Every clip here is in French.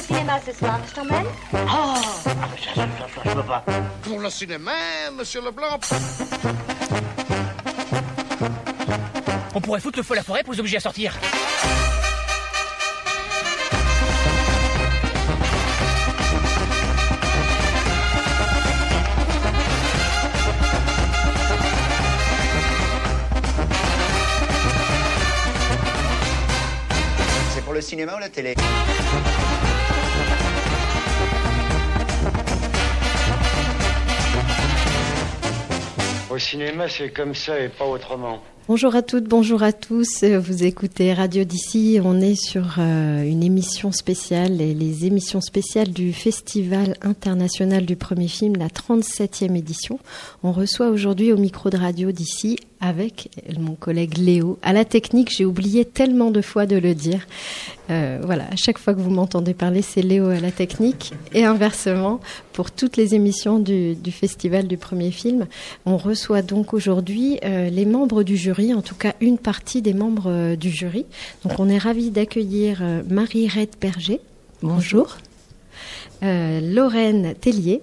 cinéma ce soir, je t'emmène? Je peux pas. Pour le cinéma, monsieur Leblanc. On pourrait foutre le feu à la forêt pour les obliger à sortir. C'est pour le cinéma ou la télé? Au cinéma, c'est comme ça et pas autrement. Bonjour à toutes, bonjour à tous. Vous écoutez Radio d'ici. On est sur une émission spéciale, et les émissions spéciales du Festival international du premier film, la 37e édition. On reçoit aujourd'hui au micro de Radio d'ici avec mon collègue Léo. À la technique, j'ai oublié tellement de fois de le dire. Voilà, à chaque fois que vous m'entendez parler, c'est Léo à la technique. Et inversement, pour toutes les émissions du Festival du premier film, on reçoit donc aujourd'hui les membres du jury, en tout cas une partie des membres du jury. Donc on est ravis d'accueillir Marie-Rette Berger. Bonjour. Lorraine Tellier.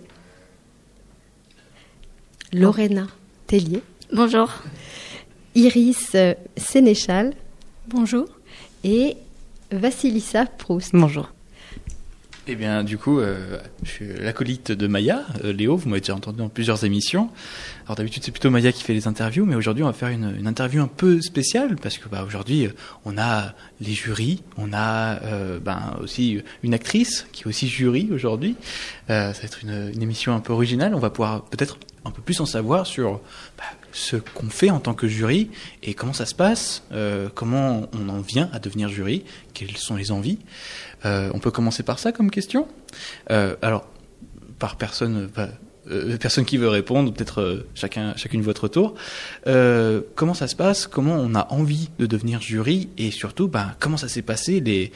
Lorena Tellier. Bonjour. Iris Sénéchal. Bonjour. Et Vassilissa Proust. Bonjour. Eh bien, du coup, je suis l'acolyte de Maya. Léo, vous m'avez déjà entendu dans plusieurs émissions. Alors d'habitude, c'est plutôt Maya qui fait les interviews, mais aujourd'hui, on va faire une interview un peu spéciale, parce que aujourd'hui, on a les jurys, on a aussi une actrice qui est aussi jury aujourd'hui. Ça va être une émission un peu originale. On va pouvoir peut-être un peu plus en savoir sur ce qu'on fait en tant que jury et comment ça se passe, comment on en vient à devenir jury, quelles sont les envies. On peut commencer par ça comme question. Alors, par personne qui veut répondre, peut-être chacune votre tour. Comment ça se passe? Comment on a envie de devenir jury? Et surtout, comment ça s'est passé les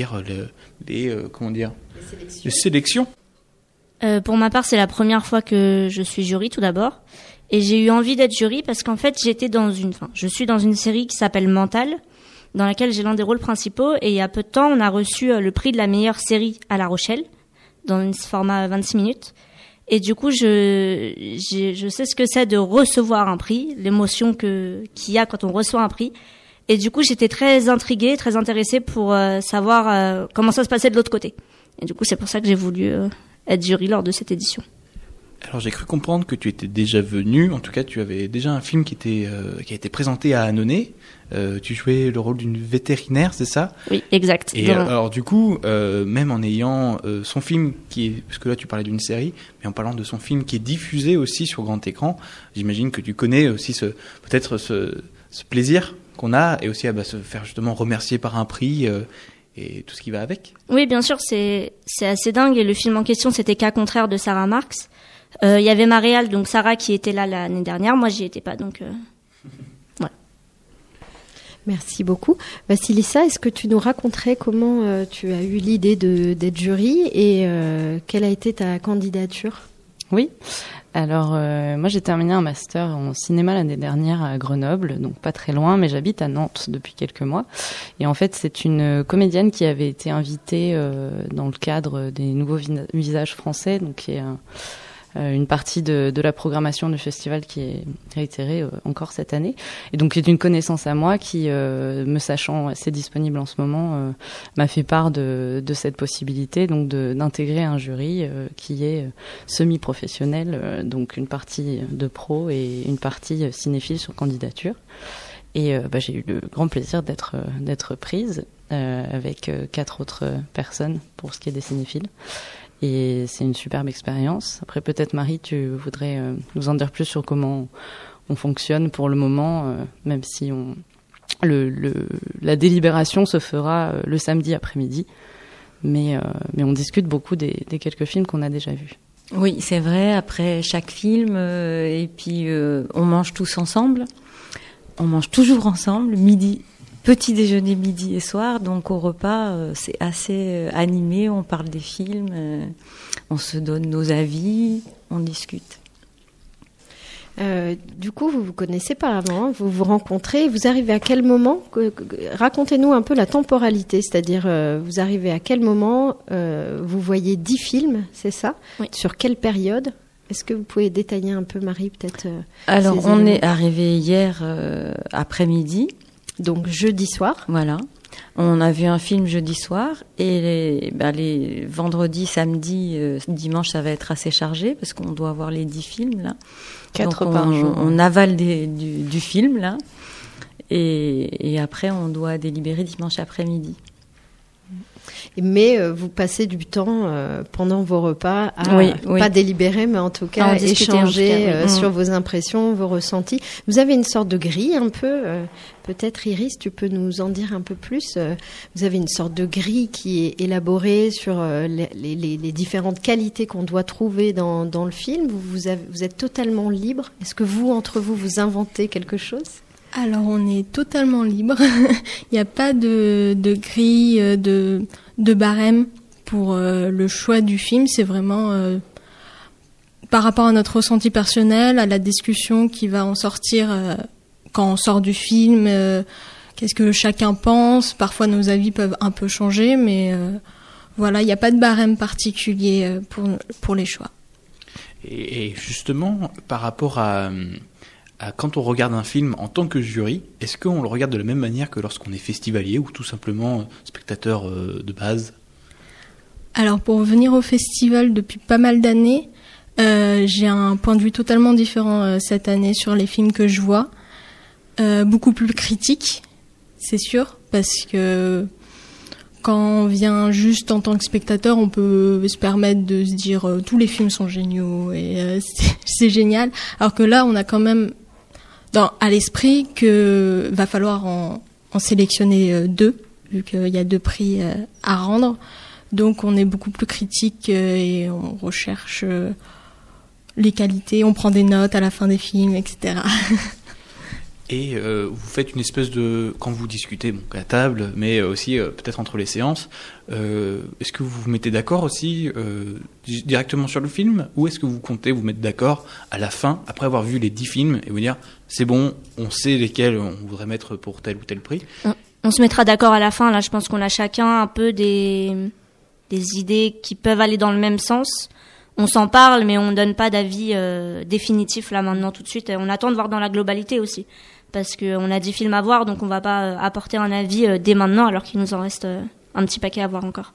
sélections? Pour ma part, c'est la première fois que je suis jury tout d'abord. Et j'ai eu envie d'être jury parce qu'en fait, je suis dans une série qui s'appelle Mental, dans laquelle j'ai l'un des rôles principaux. Et il y a peu de temps, on a reçu le prix de la meilleure série à La Rochelle, dans un format 26 minutes. Et du coup, je sais ce que c'est de recevoir un prix, l'émotion qu'il y a quand on reçoit un prix. Et du coup, j'étais très intriguée, très intéressée pour savoir comment ça se passait de l'autre côté. Et du coup, c'est pour ça que j'ai voulu être jury lors de cette édition. Alors j'ai cru comprendre que tu étais déjà venu, en tout cas tu avais déjà un film qui a été présenté à Annonay. Tu jouais le rôle d'une vétérinaire, c'est ça? Oui, exact. Et alors du coup, même en ayant son film parce que là tu parlais d'une série, mais en parlant de son film qui est diffusé aussi sur grand écran, j'imagine que tu connais aussi ce plaisir qu'on a, et aussi se faire justement remercier par un prix et tout ce qui va avec. Oui, bien sûr, c'est assez dingue. Et le film en question, c'était Cas contraire de Sarah Marx. Il y avait ma réal, donc Sarah, qui était là l'année dernière. Moi, j'y étais pas, donc voilà. Merci beaucoup. Vassilissa, est-ce que tu nous raconterais comment tu as eu l'idée d'être jury et quelle a été ta candidature? Oui. Alors, moi, j'ai terminé un master en cinéma l'année dernière à Grenoble, donc pas très loin, mais j'habite à Nantes depuis quelques mois. Et en fait, c'est une comédienne qui avait été invitée dans le cadre des nouveaux visages français, donc qui est une partie de la programmation du festival qui est réitérée encore cette année, et donc qui est une connaissance à moi qui, me sachant assez disponible en ce moment, m'a fait part de cette possibilité, donc d'intégrer un jury qui est semi-professionnel, donc une partie de pro et une partie cinéphile sur candidature. Et j'ai eu le grand plaisir d'être prise avec 4 autres personnes pour ce qui est des cinéphiles. Et c'est une superbe expérience. Après, peut-être Marie, tu voudrais nous en dire plus sur comment on fonctionne pour le moment, même si la délibération se fera le samedi après-midi. Mais on discute beaucoup des quelques films qu'on a déjà vus. Oui, c'est vrai, après chaque film, et puis on mange tous ensemble. On mange toujours ensemble, midi. Petit déjeuner, midi et soir, donc au repas, c'est assez animé, on parle des films, on se donne nos avis, on discute. Du coup, vous vous connaissez pas avant, hein, vous vous rencontrez, vous arrivez à quel moment racontez-nous un peu la temporalité, c'est-à-dire vous arrivez à quel moment vous voyez 10 films, c'est ça ? Oui. Sur quelle période ? Est-ce que vous pouvez détailler un peu, Marie, peut-être Alors, ces on éléments. est arrivé hier après-midi. Donc jeudi soir. Voilà. On a vu un film jeudi soir et les vendredis, samedi, dimanche, ça va être assez chargé parce qu'on doit avoir les 10 films là. 4 Donc, par jour. On avale du film là et après on doit délibérer dimanche après-midi. Mais vous passez du temps pendant vos repas à Oui. pas délibérer, mais en tout cas À en discuter, en échanger tout cas, oui. sur vos impressions, vos ressentis. Vous avez une sorte de grille un peu, peut-être Iris, tu peux nous en dire un peu plus. Vous avez une sorte de grille qui est élaborée sur les différentes qualités qu'on doit trouver dans le film. Vous êtes totalement libre. Est-ce que vous, entre vous, vous inventez quelque chose ? Alors, on est totalement libre. Il n'y a pas de grille, de barème pour le choix du film. C'est vraiment par rapport à notre ressenti personnel, à la discussion qui va en sortir quand on sort du film. Qu'est-ce que chacun pense ? Parfois, nos avis peuvent un peu changer, mais voilà, il n'y a pas de barème particulier pour les choix. Et justement, par rapport à quand on regarde un film en tant que jury, est-ce qu'on le regarde de la même manière que lorsqu'on est festivalier ou tout simplement spectateur de base ? Alors, pour venir au festival depuis pas mal d'années, j'ai un point de vue totalement différent cette année sur les films que je vois. Beaucoup plus critique, c'est sûr, parce que quand on vient juste en tant que spectateur, on peut se permettre de se dire tous les films sont géniaux et c'est génial. Alors que là, on a quand même à l'esprit que va falloir en sélectionner 2, vu qu'il y a 2 prix à rendre. Donc on est beaucoup plus critique et on recherche les qualités, on prend des notes à la fin des films, etc. Et vous faites une espèce de... Quand vous discutez, à la table, mais aussi peut-être entre les séances, est-ce que vous vous mettez d'accord aussi directement sur le film, ou est-ce que vous comptez vous mettre d'accord à la fin, après avoir vu les 10 films, et vous dire, c'est bon, on sait lesquels on voudrait mettre pour tel ou tel prix ? On se mettra d'accord à la fin. Là, je pense qu'on a chacun un peu des idées qui peuvent aller dans le même sens. On s'en parle, mais on donne pas d'avis définitif là maintenant tout de suite. On attend de voir dans la globalité aussi, parce qu'on a 10 films à voir, donc on va pas apporter un avis dès maintenant, alors qu'il nous en reste un petit paquet à voir encore.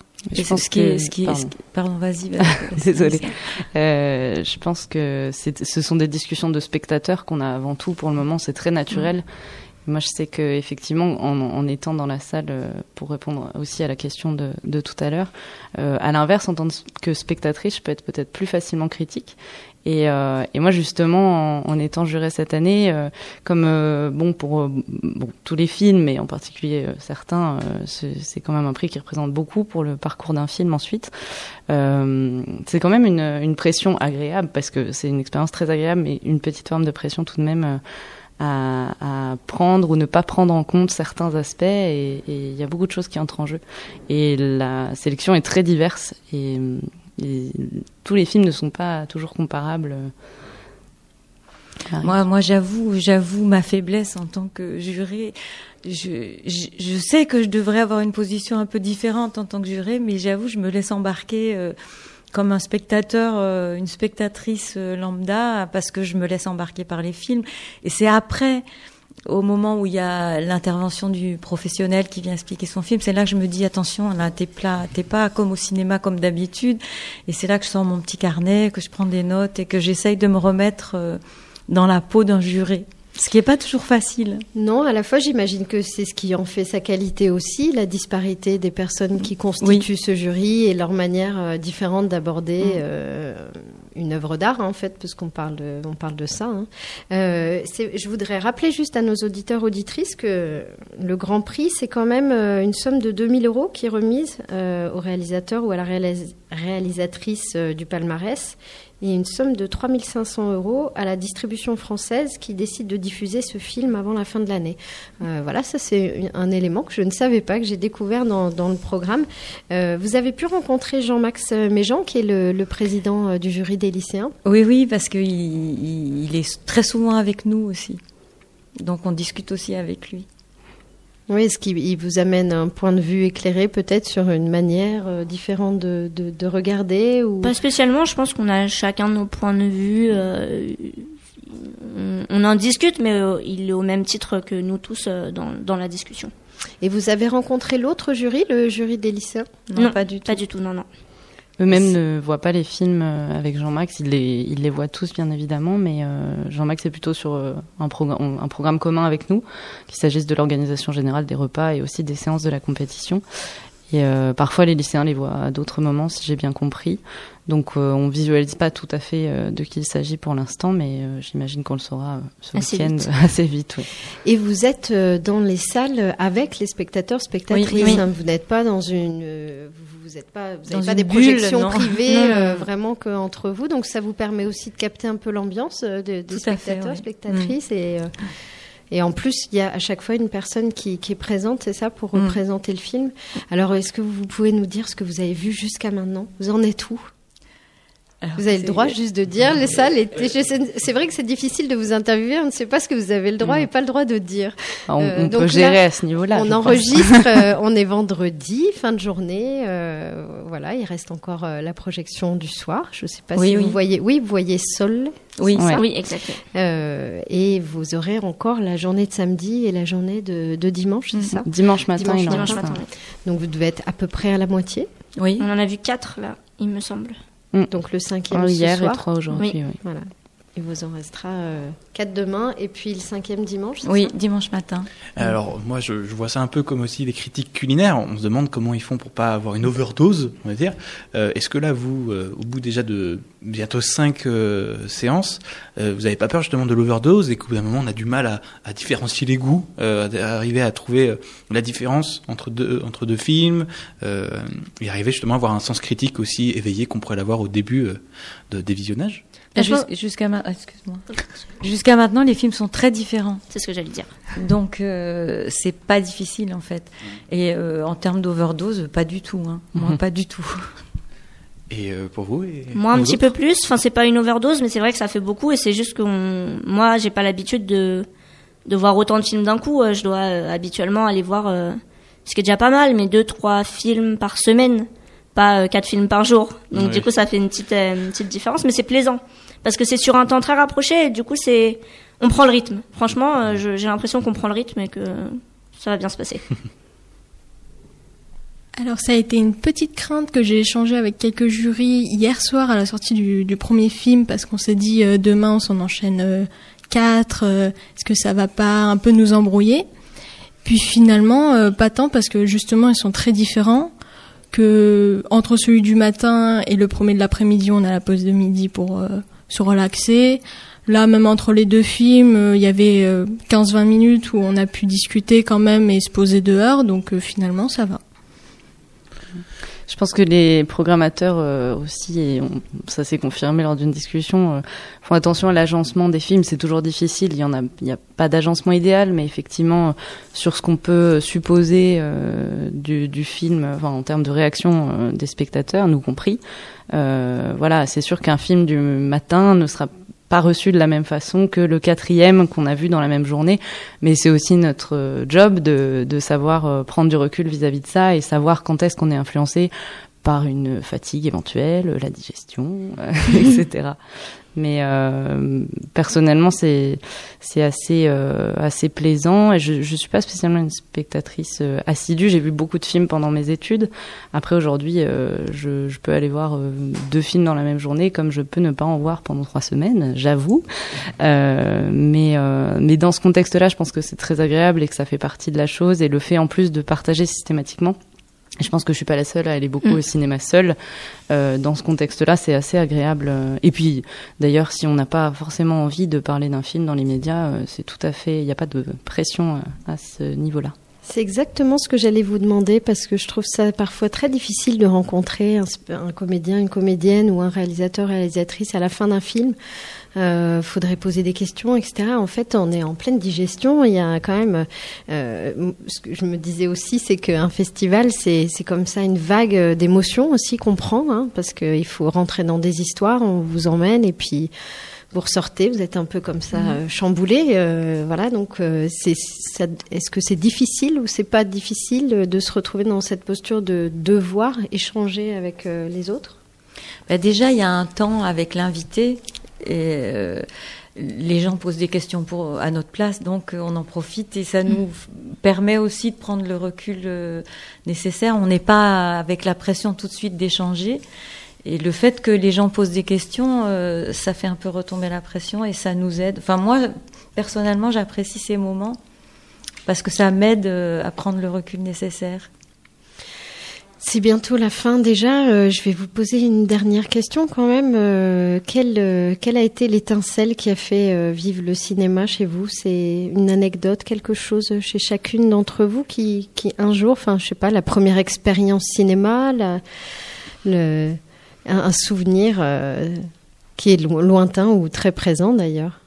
Pardon, vas-y. Désolée. Je pense que ce sont des discussions de spectateurs qu'on a avant tout pour le moment. C'est très naturel. Moi, je sais que effectivement, en étant dans la salle, pour répondre aussi à la question de tout à l'heure, à l'inverse, en tant que spectatrice, je peux être peut-être plus facilement critique. Et moi, justement, en étant jurée cette année, pour tous les films, mais en particulier certains, c'est quand même un prix qui représente beaucoup pour le parcours d'un film ensuite. C'est quand même une pression agréable, parce que c'est une expérience très agréable, mais une petite forme de pression tout de même à prendre ou ne pas prendre en compte certains aspects, et il y a beaucoup de choses qui entrent en jeu. Et la sélection est très diverse, et tous les films ne sont pas toujours comparables. Moi, j'avoue ma faiblesse en tant que jurée. Je sais que je devrais avoir une position un peu différente en tant que jurée, mais j'avoue, je me laisse embarquer comme un spectateur, une spectatrice lambda, parce que je me laisse embarquer par les films. Et c'est après, au moment où il y a l'intervention du professionnel qui vient expliquer son film, c'est là que je me dis, attention, là, t'es pas comme au cinéma comme d'habitude. Et c'est là que je sors mon petit carnet, que je prends des notes et que j'essaye de me remettre dans la peau d'un juré. Ce qui n'est pas toujours facile. Non, à la fois, j'imagine que c'est ce qui en fait sa qualité aussi, la disparité des personnes qui constituent ce jury et leur manière différente d'aborder une œuvre d'art, en fait, parce qu'on parle de ça. Je voudrais rappeler juste à nos auditeurs, auditrices, que le Grand Prix, c'est quand même une somme de 2 000 € qui est remise au réalisateur ou à la réalisatrice du palmarès. et une somme de 3 500 € à la distribution française qui décide de diffuser ce film avant la fin de l'année. Voilà, ça c'est un élément que je ne savais pas, que j'ai découvert dans le programme. Vous avez pu rencontrer Jean-Max Méjean, qui est le président du jury des lycéens. Oui, parce qu'il est très souvent avec nous aussi. Donc on discute aussi avec lui. Oui, est-ce qu'il vous amène un point de vue éclairé peut-être sur une manière différente de regarder ou... Pas spécialement, je pense qu'on a chacun nos points de vue. On en discute, mais il est au même titre que nous tous dans la discussion. Et vous avez rencontré l'autre jury, le jury des lycéens ? Non, pas du tout, non. Eux-mêmes ne voient pas les films avec Jean-Max, ils les voient tous bien évidemment, mais Jean-Max est plutôt sur un programme commun avec nous, qu'il s'agisse de l'organisation générale des repas et aussi des séances de la compétition. Et parfois les lycéens les voient à d'autres moments, si j'ai bien compris. Donc on visualise pas tout à fait de qui il s'agit pour l'instant, mais j'imagine qu'on le saura ce week-end assez vite. Oui. Et vous êtes dans les salles avec les spectateurs, spectatrices. Oui. Vous n'êtes pas dans une... vous n'avez pas des projections privées vraiment qu'entre vous. Donc ça vous permet aussi de capter un peu l'ambiance des spectateurs, spectatrices. Et en plus, il y a à chaque fois une personne qui est présente, c'est ça, pour représenter le film. Alors, est-ce que vous pouvez nous dire ce que vous avez vu jusqu'à maintenant ? Vous en êtes où ? Alors, vous avez le droit juste de dire les salles. C'est vrai que c'est difficile de vous interviewer. On ne sait pas ce que vous avez le droit et pas le droit de dire. On peut gérer à ce niveau-là. On enregistre. On est vendredi, fin de journée. Voilà, il reste encore la projection du soir. Je ne sais pas si vous voyez. Oui, vous voyez Sol. Oui, exactement. Et vous aurez encore la journée de samedi et la journée de dimanche, c'est ça ? Dimanche matin. Dimanche matin. Donc vous devez être à peu près à la moitié. Oui. On en a vu 4 là, il me semble. Donc le 5e hier ce soir. Et 3 aujourd'hui. Oui. Voilà. Il vous en restera 4 demain et puis le 5e dimanche. Oui, dimanche matin. Alors moi je vois ça un peu comme aussi les critiques culinaires. On se demande comment ils font pour pas avoir une overdose, on va dire. Est-ce que là vous, au bout déjà de bientôt 5 séances, vous n'avez pas peur justement de l'overdose et qu'au bout d'un moment on a du mal à différencier les goûts, à arriver à trouver la différence entre deux films, et arriver justement à avoir un sens critique aussi éveillé qu'on pourrait l'avoir au début des visionnages? Jusqu'à maintenant, les films sont très différents. C'est ce que j'allais dire. Donc, c'est pas difficile, en fait. Et en termes d'overdose, pas du tout. Moi, pas du tout. Et pour vous Moi, un petit peu plus. Enfin, c'est pas une overdose, mais c'est vrai que ça fait beaucoup. Et c'est juste que moi, j'ai pas l'habitude de voir autant de films d'un coup. Je dois habituellement aller voir, ce qui est déjà pas mal, mais 2-3 films par semaine. Pas 4 films par jour. Donc, du coup, ça fait une petite différence. Mais c'est plaisant. Parce que c'est sur un temps très rapproché et du coup on prend le rythme. Franchement, j'ai l'impression qu'on prend le rythme et que ça va bien se passer. Alors ça a été une petite crainte que j'ai échangée avec quelques jurys hier soir à la sortie du premier film parce qu'on s'est dit demain on s'en enchaîne 4, est-ce que ça va pas un peu nous embrouiller ? Puis finalement pas tant parce que justement ils sont très différents. Que entre celui du matin et le premier de l'après-midi on a la pause de midi pour se relaxer. Là, même entre les deux films, il y avait 15-20 minutes où on a pu discuter quand même et se poser dehors, donc finalement, ça va. Je pense que les programmateurs aussi, et ça s'est confirmé lors d'une discussion, font attention à l'agencement des films. C'est toujours difficile, il y a pas d'agencement idéal, mais effectivement, sur ce qu'on peut supposer du film, enfin, en termes de réaction des spectateurs, nous compris, voilà, c'est sûr qu'un film du matin ne sera pas reçu de la même façon que le 4e qu'on a vu dans la même journée, mais c'est aussi notre job de savoir prendre du recul vis-à-vis de ça et savoir quand est-ce qu'on est influencé par une fatigue éventuelle, la digestion, etc. Mais personnellement, c'est assez plaisant. Et je suis pas spécialement une spectatrice assidue. J'ai vu beaucoup de films pendant mes études. Après, aujourd'hui, je peux aller voir 2 films dans la même journée, comme je peux ne pas en voir pendant 3 semaines, j'avoue. Mais dans ce contexte-là, je pense que c'est très agréable et que ça fait partie de la chose. Et le fait, en plus, de partager systématiquement. Je pense que je suis pas la seule à aller beaucoup au cinéma seule. Dans ce contexte-là, c'est assez agréable. Et puis, d'ailleurs, si on n'a pas forcément envie de parler d'un film dans les médias, c'est tout à fait. Il n'y a pas de pression à ce niveau-là. C'est exactement ce que j'allais vous demander, parce que je trouve ça parfois très difficile de rencontrer un comédien, une comédienne ou un réalisateur, réalisatrice à la fin d'un film. Faudrait poser des questions, etc. En fait, on est en pleine digestion. Il y a quand même, ce que je me disais aussi, c'est qu'un festival, c'est comme ça une vague d'émotions aussi qu'on prend, hein, parce qu'il faut rentrer dans des histoires, on vous emmène et puis vous ressortez, vous êtes un peu comme ça chamboulé, voilà. Donc, est-ce que c'est difficile ou c'est pas difficile de se retrouver dans cette posture de devoir échanger avec les autres? Déjà, il y a un temps avec l'invité et les gens posent des questions à notre place, donc on en profite et ça nous permet aussi de prendre le recul nécessaire. On n'est pas avec la pression tout de suite d'échanger. Et le fait que les gens posent des questions, ça fait un peu retomber la pression et ça nous aide. Enfin, moi, personnellement, j'apprécie ces moments parce que ça m'aide à prendre le recul nécessaire. C'est bientôt la fin déjà. Je vais vous poser une dernière question quand même. Quelle a été l'étincelle qui a fait vivre le cinéma chez vous? C'est une anecdote, quelque chose chez chacune d'entre vous qui un jour, enfin, je sais pas, la première expérience cinéma, un souvenir qui est lointain ou très présent d'ailleurs.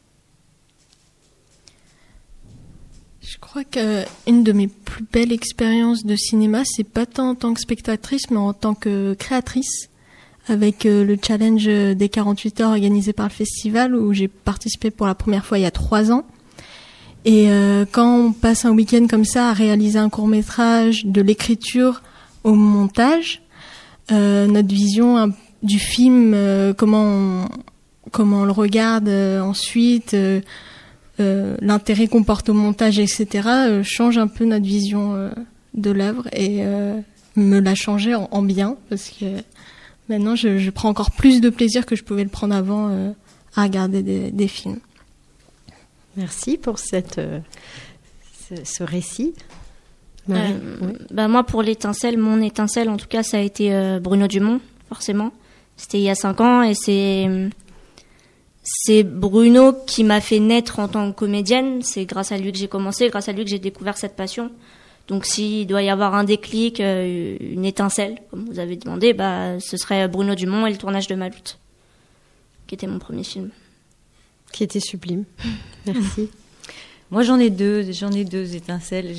Je crois qu'une de mes plus belles expériences de cinéma, c'est pas tant en tant que spectatrice, mais en tant que créatrice, avec le challenge des 48 heures organisé par le festival, où j'ai participé pour la première fois il y a 3 ans. Et quand on passe un week-end comme ça à réaliser un court-métrage, de l'écriture au montage, notre vision du film, comment on le regarde ensuite, l'intérêt qu'on porte au montage, etc., change un peu notre vision de l'œuvre et me l'a changé en bien, parce que maintenant je prends encore plus de plaisir que je pouvais le prendre avant à regarder des films. Merci pour ce récit. Oui. Moi, pour l'étincelle, mon étincelle, en tout cas, ça a été Bruno Dumont, forcément. C'était il y a 5 ans et c'est Bruno qui m'a fait naître en tant que comédienne. C'est grâce à lui que j'ai commencé, grâce à lui que j'ai découvert cette passion. Donc, s'il doit y avoir un déclic, une étincelle, comme vous avez demandé, ce serait Bruno Dumont et le tournage de Malute, qui était mon premier film. Qui était sublime. Merci. Moi, j'en ai deux étincelles.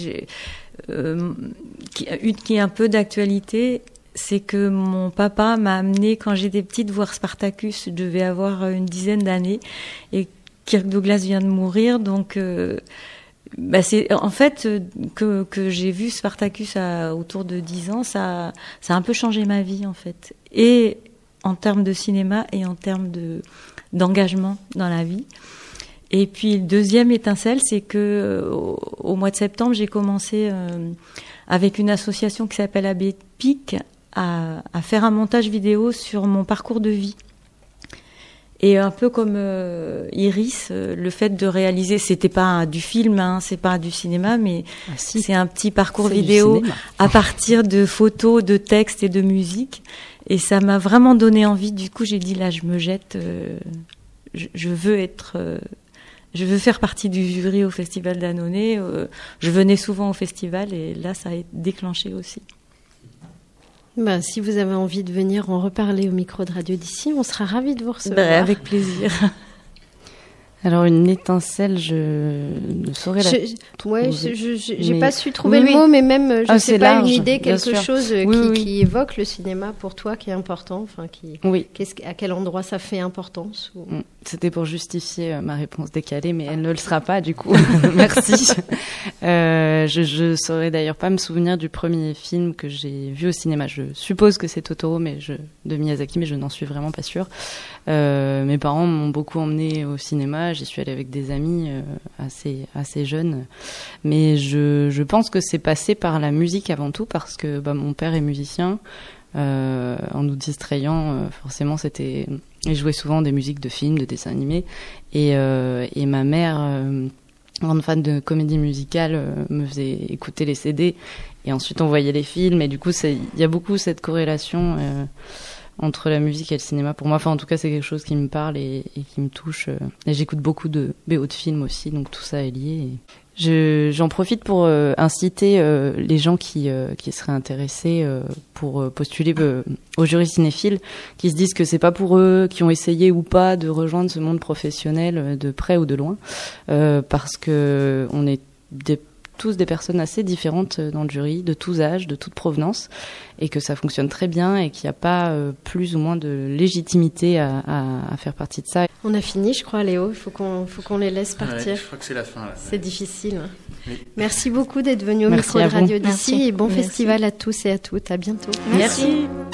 Qui est un peu d'actualité, c'est que mon papa m'a amené quand j'étais petite voir Spartacus. Je devais avoir une dizaine d'années et Kirk Douglas vient de mourir, donc c'est en fait que j'ai vu Spartacus autour de 10 ans, ça a un peu changé ma vie en fait, et en termes de cinéma et en termes d'engagement dans la vie. Et puis, le deuxième étincelle, c'est que au mois de septembre, j'ai commencé avec une association qui s'appelle ABPIC à faire un montage vidéo sur mon parcours de vie. Et un peu comme Iris, le fait de réaliser, c'était pas du film, hein, c'est pas du cinéma, mais c'est un petit parcours vidéo à partir de photos, de textes et de musique. Et ça m'a vraiment donné envie. Du coup, j'ai dit là, je me jette. Je veux faire partie du jury au Festival d'Annonay. Je venais souvent au festival et là, ça a déclenché aussi. Si vous avez envie de venir en reparler au micro de Radio d'ici, on sera ravis de vous recevoir. Avec plaisir. Alors, une étincelle, je ne saurais la... j'ai pas su trouver le mot, mais même, je sais pas, large, une idée, quelque chose qui évoque le cinéma pour toi, qui est important, enfin, à quel endroit ça fait importance ou... C'était pour justifier ma réponse décalée, mais elle ne le sera pas, du coup. Merci. Je saurais d'ailleurs pas me souvenir du premier film que j'ai vu au cinéma. Je suppose que c'est Totoro, de Miyazaki, mais je n'en suis vraiment pas sûre. Mes parents m'ont beaucoup emmenée au cinéma. J'y suis allée avec des amis assez jeunes. Mais je pense que c'est passé par la musique avant tout, parce que mon père est musicien. En nous distrayant, forcément, il jouait souvent des musiques de films, de dessins animés. Et ma mère, grande fan de comédie musicale, me faisait écouter les CD. Et ensuite, on voyait les films. Et du coup, il y a beaucoup cette corrélation entre la musique et le cinéma pour moi. Enfin, en tout cas, c'est quelque chose qui me parle et qui me touche. Et j'écoute beaucoup de BO de films aussi, donc tout ça est lié. J'en profite pour inciter les gens qui seraient intéressés pour postuler au jury cinéphile, qui se disent que c'est pas pour eux, qui ont essayé ou pas de rejoindre ce monde professionnel de près ou de loin, parce que on est tous des personnes assez différentes dans le jury, de tous âges, de toute provenance, et que ça fonctionne très bien et qu'il n'y a pas plus ou moins de légitimité à faire partie de ça. On a fini, je crois, Léo. Il faut qu'on les laisse partir. Ouais, je crois que c'est la fin. Là. C'est difficile. Oui. Merci beaucoup d'être venu au micro de Radio d'ici et bon festival à tous et à toutes. À bientôt. Merci.